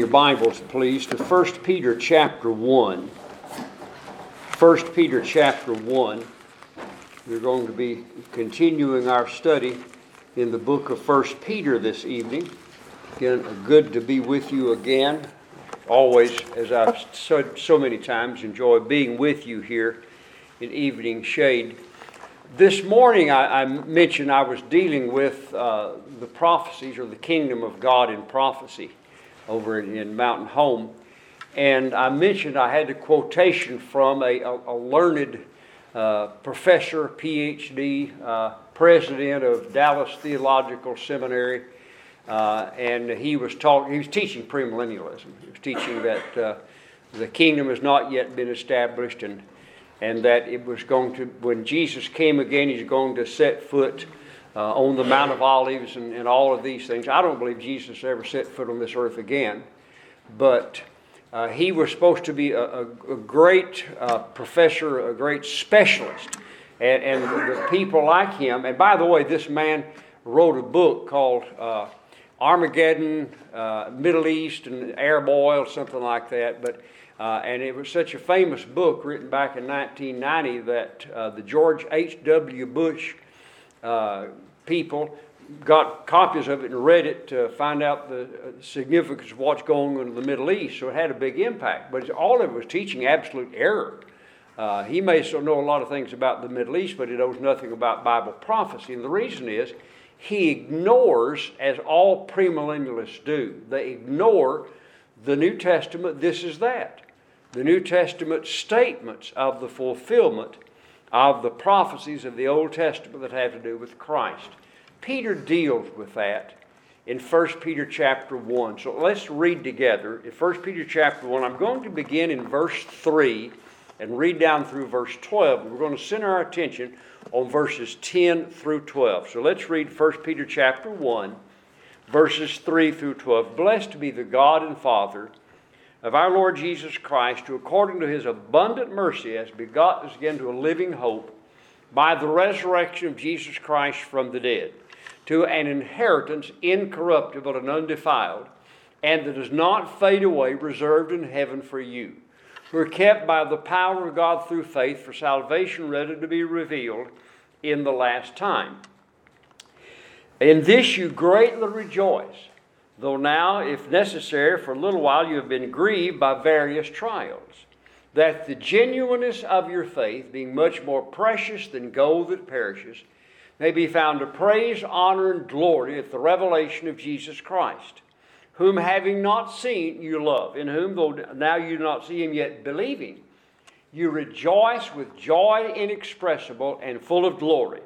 Bibles, please, to 1 Peter chapter 1. 1 Peter chapter 1. We're going to be continuing our study in the book of 1 Peter this evening. Again, good to be with you again. Always, as I've said so many times, enjoy being with you here in Evening Shade. This morning I mentioned I was dealing with the prophecies, or the kingdom of God in prophecy, over in Mountain Home. And I mentioned I had a quotation from a learned professor, PhD, president of Dallas Theological Seminary, and he was teaching premillennialism. He was teaching that the kingdom has not yet been established, and that it was going to, when Jesus came again, he's going to set foot on the Mount of Olives and all of these things. I don't believe Jesus ever set foot on this earth again, but he was supposed to be a great professor, a great specialist, and the people like him. And by the way, this man wrote a book called Armageddon, Middle East, and Arab Oil, something like that. But and it was such a famous book written back in 1990 that the George H.W. Bush people got copies of it and read it to find out the significance of what's going on in the Middle East. So it had a big impact. But all of it was teaching absolute error. He may still know a lot of things about the Middle East, but he knows nothing about Bible prophecy. And the reason is he ignores, as all premillennialists do, they ignore the New Testament, this is that. The New Testament statements of the fulfillment of the prophecies of the Old Testament that have to do with Christ. Peter deals with that in 1 Peter chapter 1. So let's read together in 1 Peter chapter 1. I'm going to begin in verse 3 and read down through verse 12. We're going to center our attention on verses 10 through 12. So let's read 1 Peter chapter 1, verses 3 through 12. Blessed be the God and Father of our Lord Jesus Christ, who according to his abundant mercy has begotten us again to a living hope by the resurrection of Jesus Christ from the dead, to an inheritance incorruptible and undefiled, and that does not fade away, reserved in heaven for you, who are kept by the power of God through faith for salvation ready to be revealed in the last time. In this you greatly rejoice, though now, if necessary, for a little while you have been grieved by various trials, that the genuineness of your faith, being much more precious than gold that perishes, may be found to praise, honor, and glory at the revelation of Jesus Christ, whom having not seen you love, in whom, though now you do not see him yet believing, you rejoice with joy inexpressible and full of glory,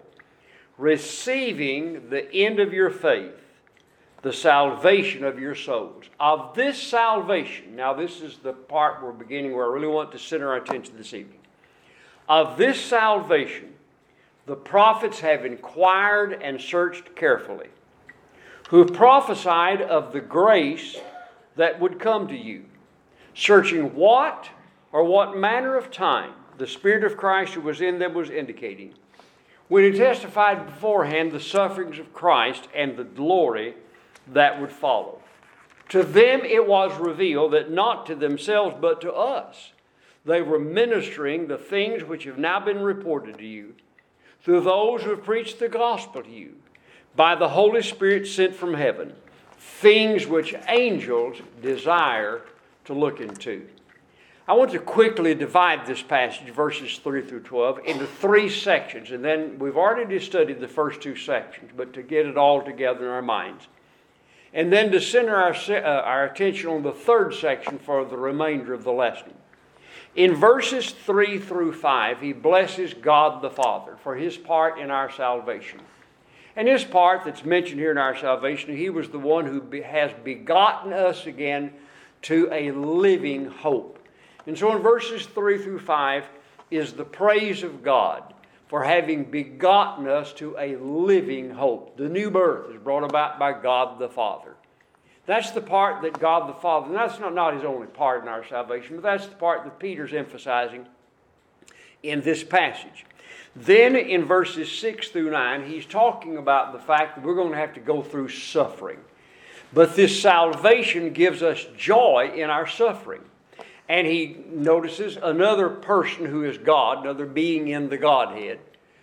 receiving the end of your faith, the salvation of your souls. Of this salvation, now this is the part we're beginning where I really want to center our attention this evening. Of this salvation, the prophets have inquired and searched carefully, who prophesied of the grace that would come to you, searching what or what manner of time the Spirit of Christ who was in them was indicating, when he testified beforehand the sufferings of Christ and the glory that would follow. To them it was revealed that not to themselves but to us they were ministering the things which have now been reported to you through those who have preached the gospel to you by the Holy Spirit sent from heaven, things which angels desire to look into. I want to quickly divide this passage, verses 3 through 12, into three sections, and then we've already studied the first two sections, but to get it all together in our minds. And then to center our attention on the third section for the remainder of the lesson. In verses 3 through 5, he blesses God the Father for his part in our salvation. And his part that's mentioned here in our salvation, he was the one who has begotten us again to a living hope. And so in verses 3 through 5 is the praise of God for having begotten us to a living hope. The new birth is brought about by God the Father. That's the part that God the Father, and that's not his only part in our salvation, but that's the part that Peter's emphasizing in this passage. Then in verses 6 through 9, he's talking about the fact that we're going to have to go through suffering. But this salvation gives us joy in our suffering. And he notices another person who is God, another being in the Godhead,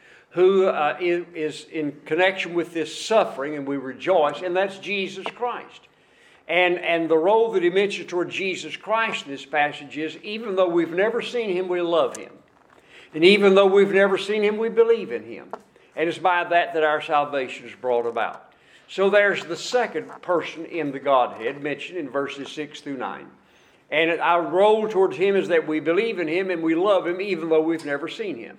who is in connection with this suffering, and we rejoice, and that's Jesus Christ. And the role that he mentions toward Jesus Christ in this passage is, even though we've never seen him, we love him. And even though we've never seen him, we believe in him. And it's by that our salvation is brought about. So there's the second person in the Godhead mentioned in verses 6 through 9. And our role towards him is that we believe in him and we love him even though we've never seen him.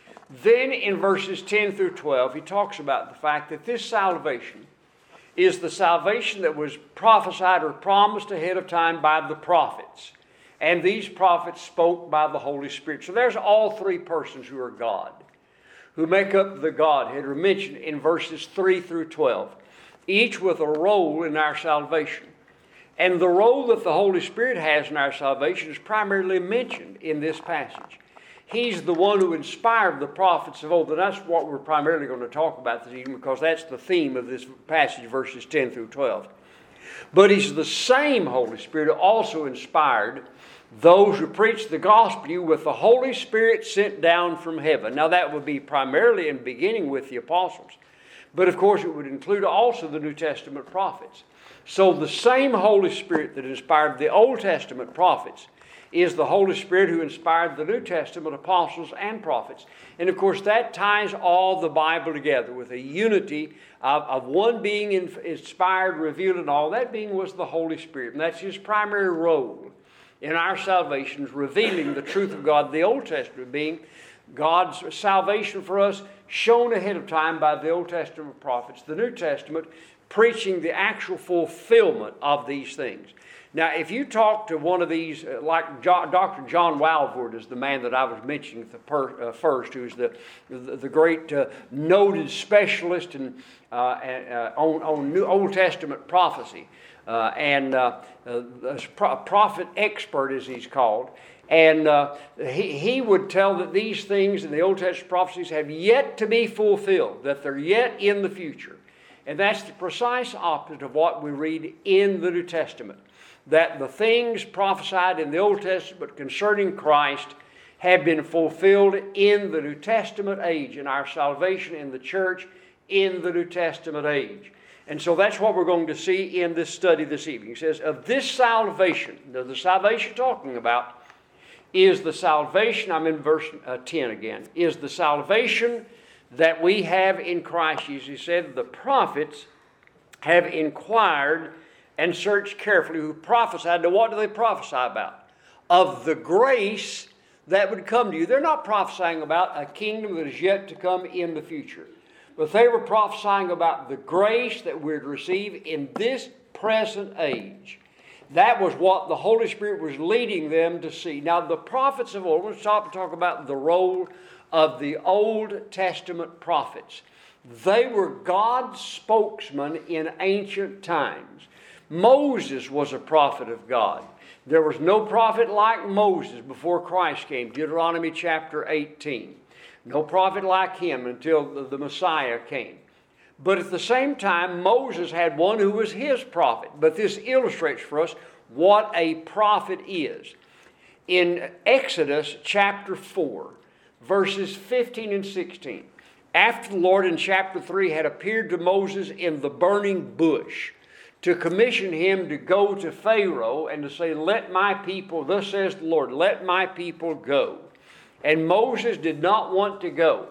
Then in verses 10 through 12, he talks about the fact that this salvation is the salvation that was prophesied or promised ahead of time by the prophets. And these prophets spoke by the Holy Spirit. So there's all three persons who are God, who make up the Godhead, are mentioned in verses 3 through 12, each with a role in our salvation. And the role that the Holy Spirit has in our salvation is primarily mentioned in this passage. He's the one who inspired the prophets of old. And that's what we're primarily going to talk about this evening, because that's the theme of this passage, verses 10 through 12. But he's the same Holy Spirit who also inspired those who preach the gospel to you with the Holy Spirit sent down from heaven. Now that would be primarily and beginning with the apostles. But of course it would include also the New Testament prophets. So the same Holy Spirit that inspired the Old Testament prophets is the Holy Spirit who inspired the New Testament apostles and prophets. And of course that ties all the Bible together with a unity of one being inspired, revealed, and all. That being was the Holy Spirit. And that's his primary role in our salvation, is revealing the truth of God. The Old Testament being God's salvation for us shown ahead of time by the Old Testament prophets. The New Testament preaching the actual fulfillment of these things. Now, if you talk to one of these, like Dr. John Walvoord is the man that I was mentioning first, who's the great noted specialist on New Old Testament prophecy, and prophet expert, as he's called. And he would tell that these things in the Old Testament prophecies have yet to be fulfilled, that they're yet in the future. And that's the precise opposite of what we read in the New Testament. That the things prophesied in the Old Testament concerning Christ have been fulfilled in the New Testament age, in our salvation in the church in the New Testament age. And so that's what we're going to see in this study this evening. It says, of this salvation, now the salvation talking about is the salvation, I'm in verse 10 again, is the salvation that we have in Christ Jesus. He said, the prophets have inquired and searched carefully, who prophesied. Now what do they prophesy about? Of the grace that would come to you. They're not prophesying about a kingdom that is yet to come in the future. But they were prophesying about the grace that we're to receive in this present age. That was what the Holy Spirit was leading them to see. Now the prophets of old, let's stop and talk about the role of the Old Testament prophets. They were God's spokesman in ancient times. Moses was a prophet of God. There was no prophet like Moses before Christ came, Deuteronomy chapter 18. No prophet like him until the Messiah came. But at the same time, Moses had one who was his prophet. But this illustrates for us what a prophet is. In Exodus chapter 4, verses 15 and 16, after the Lord in chapter 3 had appeared to Moses in the burning bush, to commission him to go to Pharaoh and to say, let my people, thus says the Lord, let my people go. And Moses did not want to go.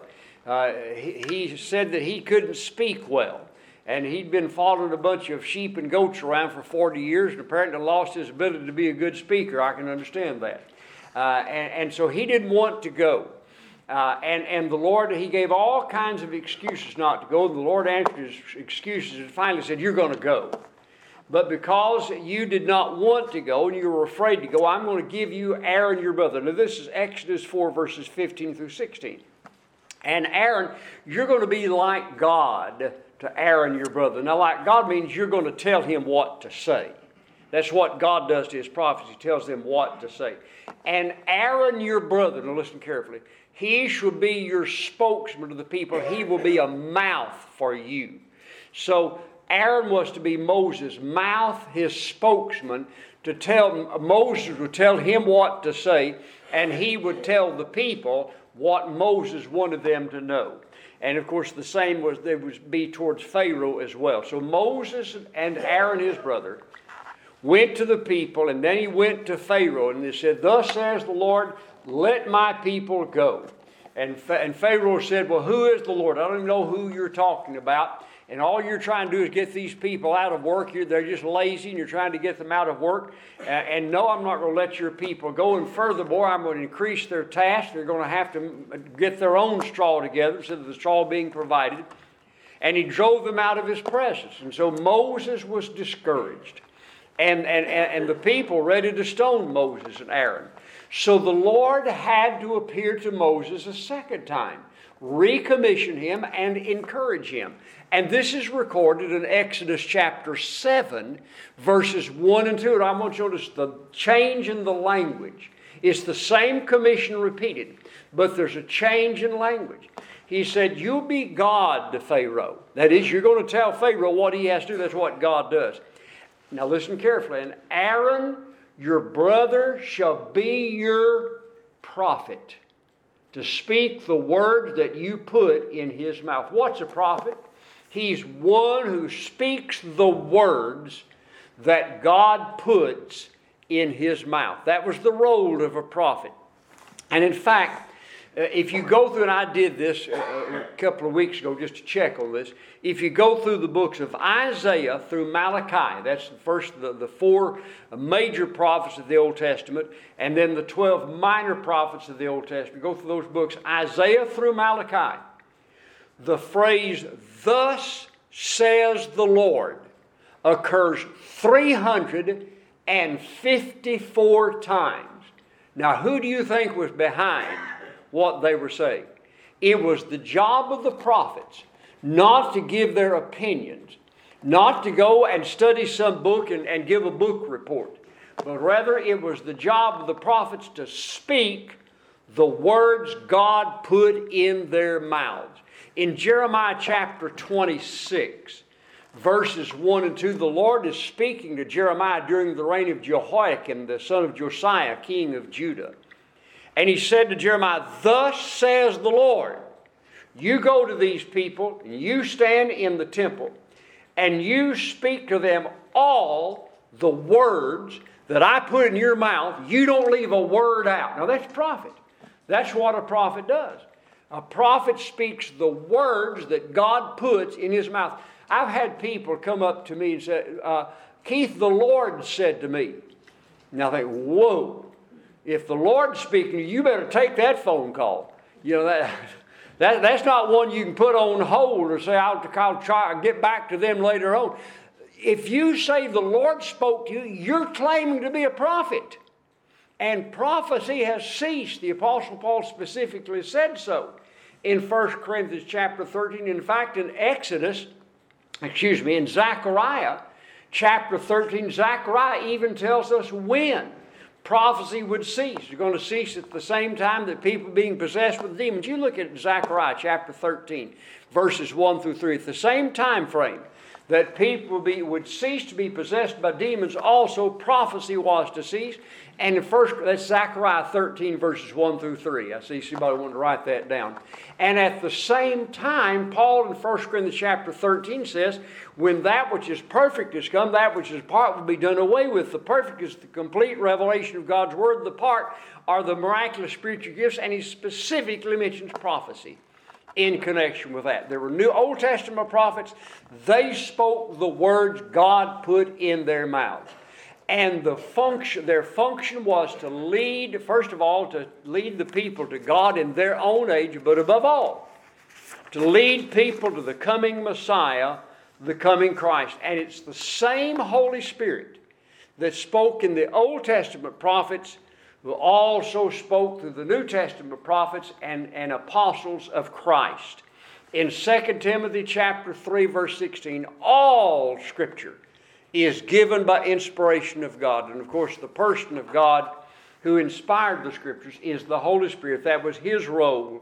He said that he couldn't speak well. And he'd been following a bunch of sheep and goats around for 40 years and apparently lost his ability to be a good speaker. I can understand that. And so he didn't want to go. And the Lord, he gave all kinds of excuses not to go. And the Lord answered his excuses and finally said, you're going to go. But because you did not want to go and you were afraid to go, I'm going to give you Aaron your brother. Now this is Exodus 4 verses 15 through 16. And Aaron, you're going to be like God to Aaron your brother. Now like God means you're going to tell him what to say. That's what God does to his prophets. He tells them what to say. And Aaron your brother, now listen carefully, he shall be your spokesman to the people. He will be a mouth for you. So Aaron was to be Moses' mouth, his spokesman, to tell, Moses would tell him what to say, and he would tell the people what Moses wanted them to know. And of course the same was there would be towards Pharaoh as well. So Moses and Aaron his brother went to the people, and then he went to Pharaoh, and they said, "Thus says the Lord, let my people go." And Pharaoh said, "Well, who is the Lord? I don't even know who you're talking about. And all you're trying to do is get these people out of work. They're just lazy, and you're trying to get them out of work. And no, I'm not going to let your people go. And furthermore, I'm going to increase their task. They're going to have to get their own straw together instead of the straw being provided." And he drove them out of his presence. And so Moses was discouraged. And the people ready to stone Moses and Aaron. So the Lord had to appear to Moses a second time, recommission him, and encourage him. And this is recorded in Exodus chapter 7, verses 1 and 2. And I want you to notice the change in the language. It's the same commission repeated, but there's a change in language. He said, "You'll be God to Pharaoh." That is, you're going to tell Pharaoh what he has to do. That's what God does. Now listen carefully. "And Aaron, your brother, shall be your prophet, to speak the words that you put in his mouth." What's a prophet? He's one who speaks the words that God puts in his mouth. That was the role of a prophet. And in fact, if you go through, and I did this a couple of weeks ago just to check on this, if you go through the books of Isaiah through Malachi, that's the four major prophets of the Old Testament, and then the 12 minor prophets of the Old Testament. Go through those books, Isaiah through Malachi. The phrase, "Thus says the Lord," occurs 354 times. Now, who do you think was behind what they were saying? It was the job of the prophets not to give their opinions, not to go and study some book and give a book report, but rather it was the job of the prophets to speak the words God put in their mouths. In Jeremiah chapter 26, verses 1 and 2, the Lord is speaking to Jeremiah during the reign of Jehoiakim, the son of Josiah, king of Judah. And he said to Jeremiah, "Thus says the Lord, you go to these people, and you stand in the temple, and you speak to them all the words that I put in your mouth. You don't leave a word out." Now that's prophet. That's what a prophet does. A prophet speaks the words that God puts in his mouth. I've had people come up to me and say, "Keith, the Lord said to me." Now I think, whoa. If the Lord's speaking, you better take that phone call. You know, that's not one you can put on hold or say, I'll try and get back to them later on. If you say the Lord spoke to you, you're claiming to be a prophet. And prophecy has ceased. The Apostle Paul specifically said so in 1 Corinthians chapter 13. In fact, in in Zechariah chapter 13, Zechariah even tells us when prophecy would cease. It's going to cease at the same time that people being possessed with demons. You look at Zechariah chapter 13, verses 1 through 3. At the same time frame that people would cease to be possessed by demons, also prophecy was to cease. And that's Zechariah 13, verses 1 through 3. I see somebody wanting to write that down. And at the same time, Paul in 1 Corinthians chapter 13 says, when that which is perfect is come, that which is part will be done away with. The perfect is the complete revelation of God's word. The part are the miraculous spiritual gifts, and he specifically mentions prophecy in connection with that. There were New Old Testament prophets. They spoke the words God put in their mouths. And their function was to lead, first of all, to lead the people to God in their own age, but above all, to lead people to the coming Messiah, the coming Christ. And it's the same Holy Spirit that spoke in the Old Testament prophets, who also spoke through the New Testament prophets and apostles of Christ. In 2 Timothy chapter 3, verse 16, all Scripture is given by inspiration of God. And of course, the person of God who inspired the Scriptures is the Holy Spirit. That was his role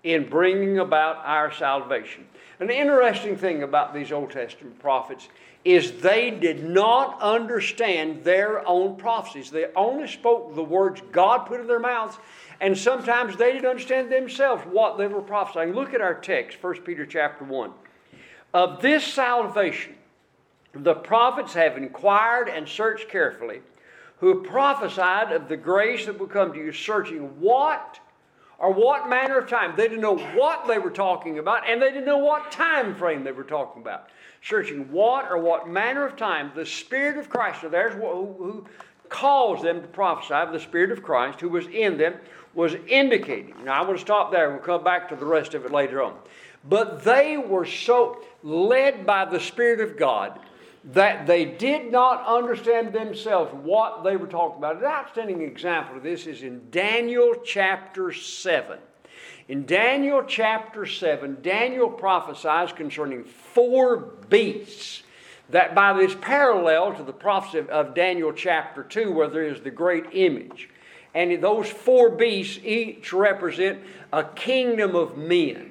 in bringing about our salvation. An interesting thing about these Old Testament prophets is they did not understand their own prophecies. They only spoke the words God put in their mouths, and sometimes they didn't understand themselves what they were prophesying. Look at our text, 1 Peter chapter 1. Of this salvation, the prophets have inquired and searched carefully, who prophesied of the grace that will come to you, searching what manner of time. They didn't know what they were talking about, and they didn't know what time frame they were talking about. Searching what manner of time the Spirit of Christ, so there's who caused them to prophesy, the Spirit of Christ who was in them, was indicating. Now I want to stop there and we'll come back to the rest of it later on. But they were so led by the Spirit of God that they did not understand themselves what they were talking about. An outstanding example of this is in Daniel chapter 7. In Daniel chapter 7, Daniel prophesies concerning 4 beasts that by this parallel to the prophecy of Daniel chapter 2 where there is the great image. And those 4 beasts each represent a kingdom of men.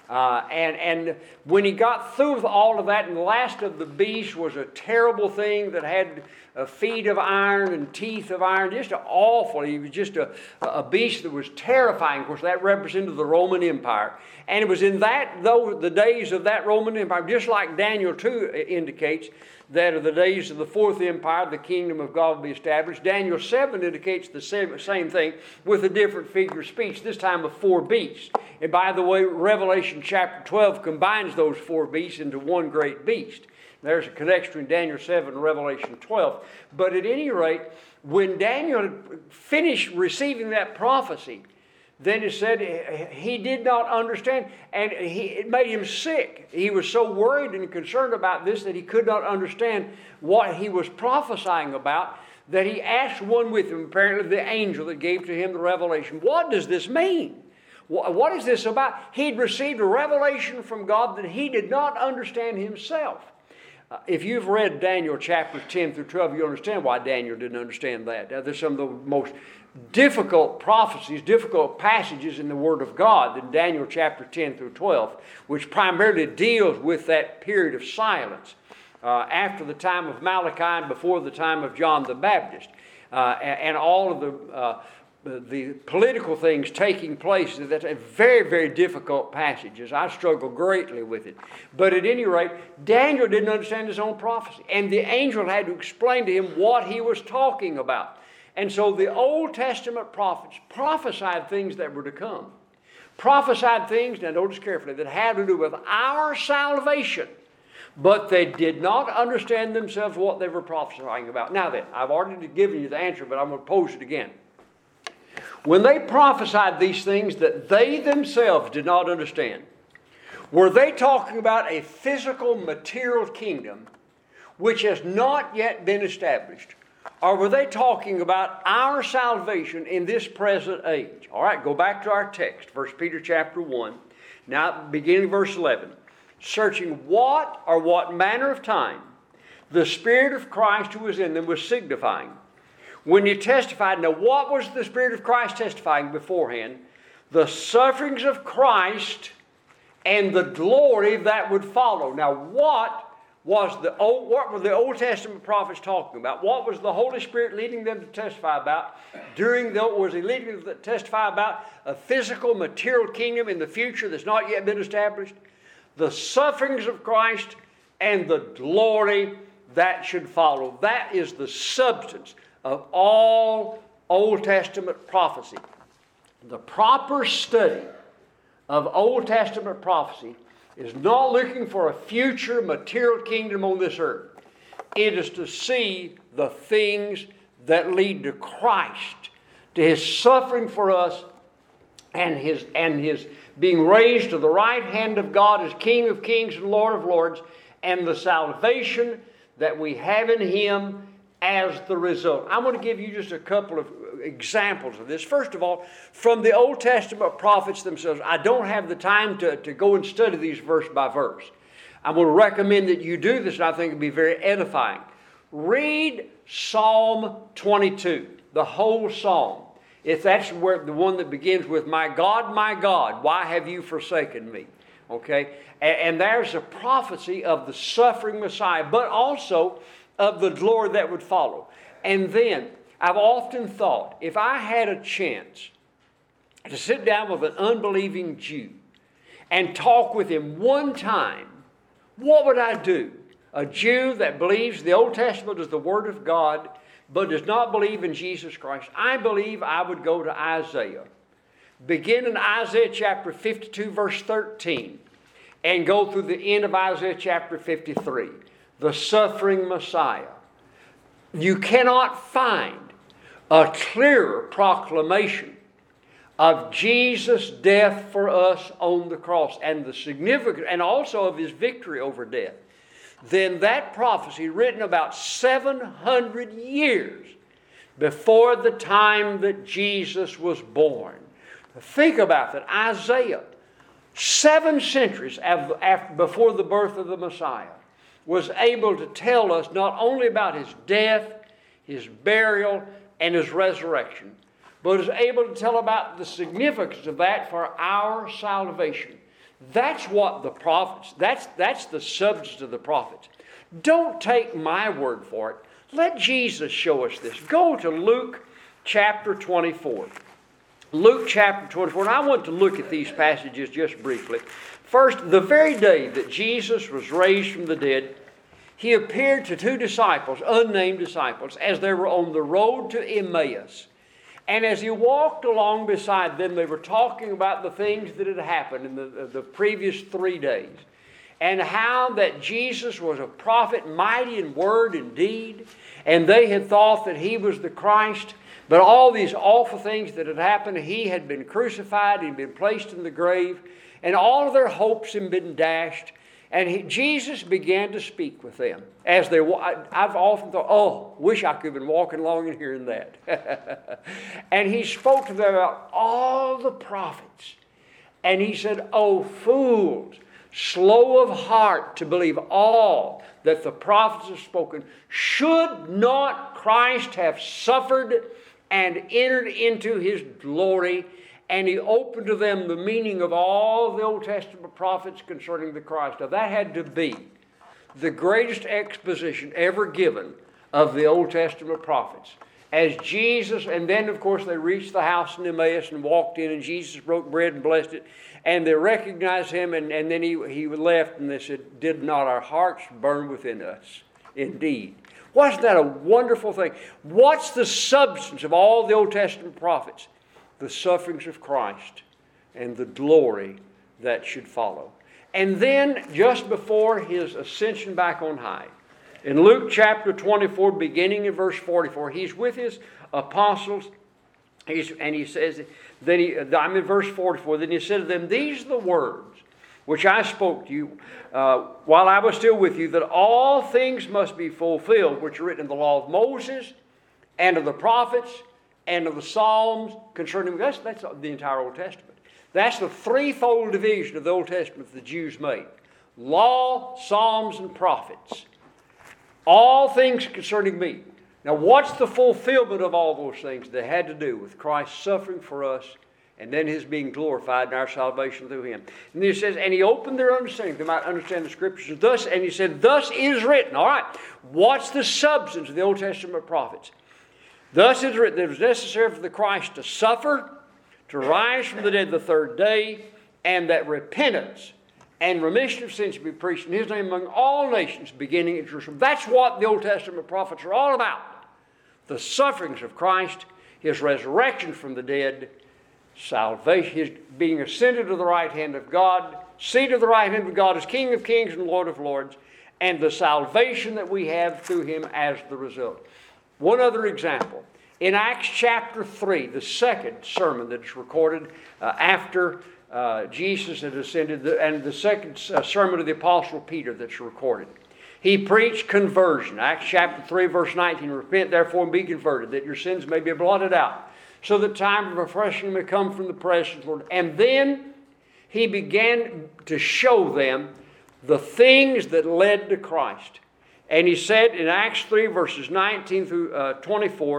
And when he got through with all of that, and the last of the beasts was a terrible thing that had feet of iron and teeth of iron, just awful. He was just a beast that was terrifying. Of course, that represented the Roman Empire. And it was in the days of that Roman Empire, just like Daniel 2 indicates, that of the days of the 4th empire, the kingdom of God will be established. Daniel 7 indicates the same thing with a different figure of speech, this time of 4 beasts. And by the way, Revelation chapter 12 combines those 4 beasts into one great beast. There's a connection between Daniel 7 and Revelation 12. But at any rate, when Daniel finished receiving that prophecy, then it said he did not understand, and it made him sick. He was so worried and concerned about this that he could not understand what he was prophesying about, that he asked one with him, apparently the angel that gave to him the revelation, what does this mean? What is this about? He'd received a revelation from God that he did not understand himself. If you've read Daniel chapters 10 through 12, you understand why Daniel didn't understand that. There's some of the most difficult prophecies, difficult passages in the Word of God in Daniel chapter 10 through 12, which primarily deals with that period of silence after the time of Malachi and before the time of John the Baptist, and all of the political things taking place. That's a very, very difficult passages. I struggle greatly with it. But at any rate, Daniel didn't understand his own prophecy, and the angel had to explain to him what he was talking about. And so the Old Testament prophets prophesied things that were to come. Prophesied things, now notice carefully, that had to do with our salvation. But they did not understand themselves what they were prophesying about. Now then, I've already given you the answer, but I'm going to pose it again. When they prophesied these things that they themselves did not understand, were they talking about a physical, material kingdom which has not yet been established? Or were they talking about our salvation in this present age? All right, go back to our text, 1 Peter chapter 1. Now, beginning verse 11. Searching what manner of time the Spirit of Christ who was in them was signifying. When he testified, now what was the Spirit of Christ testifying beforehand? The sufferings of Christ and the glory that would follow. Now what were the Old Testament prophets talking about? What was the Holy Spirit leading them to testify about? Was he leading them to testify about a physical, material kingdom in the future that's not yet been established? The sufferings of Christ and the glory that should follow. That is the substance of all Old Testament prophecy. The proper study of Old Testament prophecy is not looking for a future material kingdom on this earth. It is to see the things that lead to Christ, to his suffering for us, and his being raised to the right hand of God as King of Kings and Lord of Lords, and the salvation that we have in him as the result. I want to give you just a couple of examples of this. First of all, from the Old Testament prophets themselves. I don't have the time to go and study these verse by verse. I will recommend that you do this, and I think it'll be very edifying. Read Psalm 22, the whole psalm. If that's where the one that begins with, my God, why have you forsaken me? Okay? And there's a prophecy of the suffering Messiah, but also of the glory that would follow. And then, I've often thought, if I had a chance to sit down with an unbelieving Jew and talk with him one time, what would I do? A Jew that believes the Old Testament is the Word of God, but does not believe in Jesus Christ, I believe I would go to Isaiah. Begin in Isaiah chapter 52, verse 13, and go through the end of Isaiah chapter 53. The suffering Messiah. You cannot find a clearer proclamation of Jesus' death for us on the cross and the significance, and also of His victory over death, than that prophecy written about 700 years before the time that Jesus was born. Think about that. Isaiah, 7 centuries before the birth of the Messiah, was able to tell us not only about His death, His burial, and His resurrection, but is able to tell about the significance of that for our salvation. That's what the prophets, that's the substance of the prophets. Don't take my word for it. Let Jesus show us this. Go to Luke chapter 24. Luke chapter 24, and I want to look at these passages just briefly. First, the very day that Jesus was raised from the dead, He appeared to 2 disciples, unnamed disciples, as they were on the road to Emmaus. And as He walked along beside them, they were talking about the things that had happened in the previous 3 days. And how that Jesus was a prophet, mighty in word and deed. And they had thought that He was the Christ. But all these awful things that had happened, He had been crucified, He'd been placed in the grave. And all of their hopes had been dashed. And Jesus began to speak with them. I've often thought, wish I could have been walking along and hearing that. And He spoke to them about all the prophets. And He said, "O fools, slow of heart to believe all that the prophets have spoken. Should not Christ have suffered and entered into His glory?" And He opened to them the meaning of all the Old Testament prophets concerning the Christ. Now that had to be the greatest exposition ever given of the Old Testament prophets. As Jesus, and then of course they reached the house in Emmaus and walked in, and Jesus broke bread and blessed it. And they recognized Him, and then he left, and they said, "Did not our hearts burn within us indeed?" Wasn't that a wonderful thing? What's the substance of all the Old Testament prophets? The sufferings of Christ and the glory that should follow. And then, just before His ascension back on high, in Luke chapter 24, beginning in verse 44, He's with His apostles, and He says, I'm in verse 44, then He said to them, "These are the words which I spoke to you while I was still with you, that all things must be fulfilled, which are written in the law of Moses and of the prophets and of the Psalms concerning." That's the entire Old Testament. That's the threefold division of the Old Testament the Jews made. Law, Psalms, and prophets. All things concerning me. Now what's the fulfillment of all those things that had to do with Christ suffering for us and then His being glorified in our salvation through Him? And He says, and He opened their understanding. They might understand the Scriptures. And He said, "Thus is written." All right, what's the substance of the Old Testament prophets? "Thus is written that it was necessary for the Christ to suffer, to rise from the dead the 3rd day, and that repentance and remission of sins should be preached in His name among all nations, beginning at Jerusalem." That's what the Old Testament prophets are all about. The sufferings of Christ, His resurrection from the dead, salvation, His being ascended to the right hand of God, seated at the right hand of God as King of kings and Lord of lords, and the salvation that we have through Him as the result. One other example. In Acts chapter 3, the second sermon that is recorded after Jesus had ascended, and the second sermon of the Apostle Peter that's recorded. He preached conversion. Acts chapter 3, verse 19, "Repent therefore and be converted, that your sins may be blotted out, so that time of refreshing may come from the presence of the Lord." And then He began to show them the things that led to Christ. And He said in Acts 3, verses 19 through 24,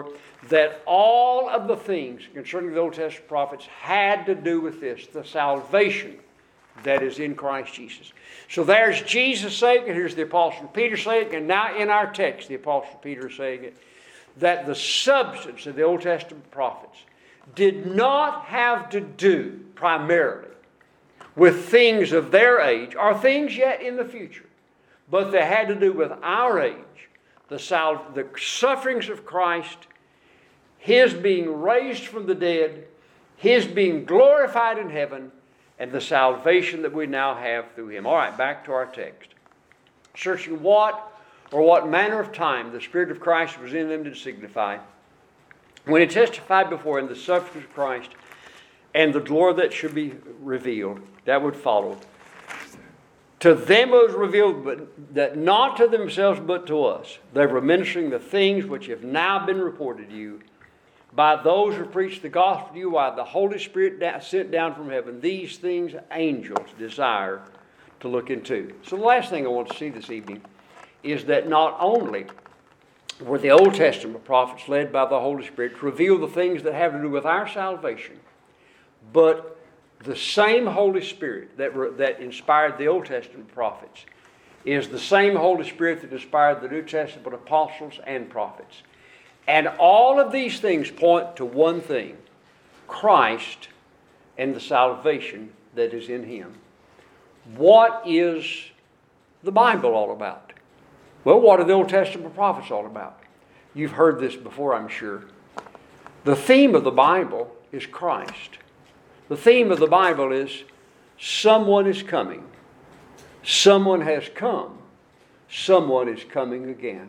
that all of the things concerning the Old Testament prophets had to do with this, the salvation that is in Christ Jesus. So there's Jesus saying it, here's the Apostle Peter saying it, and now in our text the Apostle Peter is saying it, that the substance of the Old Testament prophets did not have to do primarily with things of their age or things yet in the future, but they had to do with our age, the sufferings of Christ, His being raised from the dead, His being glorified in heaven, and the salvation that we now have through Him. All right, back to our text. Searching what manner of time the Spirit of Christ was in them to signify, when He testified before Him the sufferings of Christ and the glory that should be revealed, that would follow. To them it was revealed, but that not to themselves but to us. They were ministering the things which have now been reported to you by those who preach the gospel to you, while the Holy Spirit sent down from heaven. These things angels desire to look into. So the last thing I want to see this evening is that not only were the Old Testament prophets led by the Holy Spirit to reveal the things that have to do with our salvation, but the same Holy Spirit that inspired the Old Testament prophets is the same Holy Spirit that inspired the New Testament apostles and prophets. And all of these things point to one thing: Christ and the salvation that is in Him. What is the Bible all about? Well, what are the Old Testament prophets all about? You've heard this before, I'm sure. The theme of the Bible is Christ. The theme of the Bible is someone is coming. Someone has come. Someone is coming again.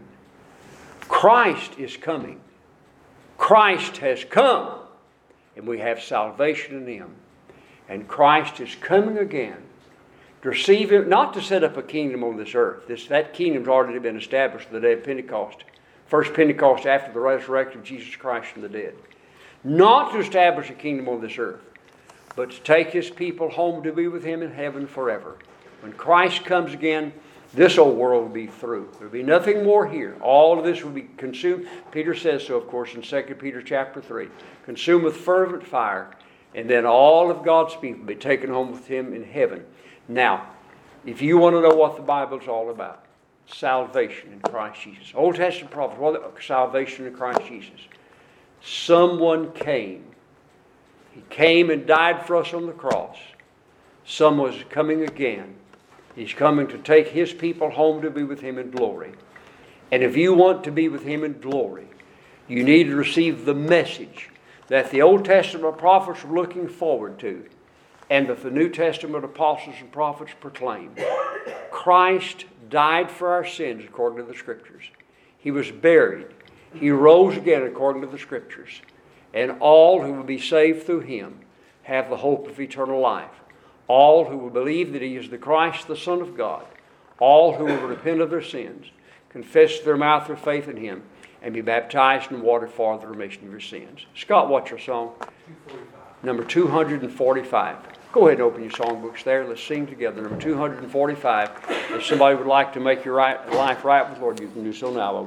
Christ is coming. Christ has come. And we have salvation in Him. And Christ is coming again to receive Him, not to set up a kingdom on this earth. That kingdom's already been established on the day of Pentecost. First Pentecost after the resurrection of Jesus Christ from the dead. Not to establish a kingdom on this earth, but to take His people home to be with Him in heaven forever. When Christ comes again, this old world will be through. There will be nothing more here. All of this will be consumed. Peter says so, of course, in 2 Peter chapter 3. Consumed with fervent fire. And then all of God's people will be taken home with Him in heaven. Now, if you want to know what the Bible's all about, salvation in Christ Jesus. Old Testament prophets, salvation in Christ Jesus. Someone came. He came and died for us on the cross. Someone is coming again. He's coming to take His people home to be with Him in glory. And if you want to be with Him in glory, you need to receive the message that the Old Testament prophets were looking forward to, and that the New Testament apostles and prophets proclaim. Christ died for our sins according to the Scriptures. He was buried. He rose again according to the Scriptures. And all who will be saved through Him have the hope of eternal life. All who will believe that He is the Christ, the Son of God. All who will repent of their sins, confess with their mouth their faith in Him, and be baptized in water for the remission of your sins. Scott, what's your song? 245. Number 245. Go ahead and open your songbooks there. Let's sing together. Number 245. If somebody would like to make your life right with the Lord, you can do so now.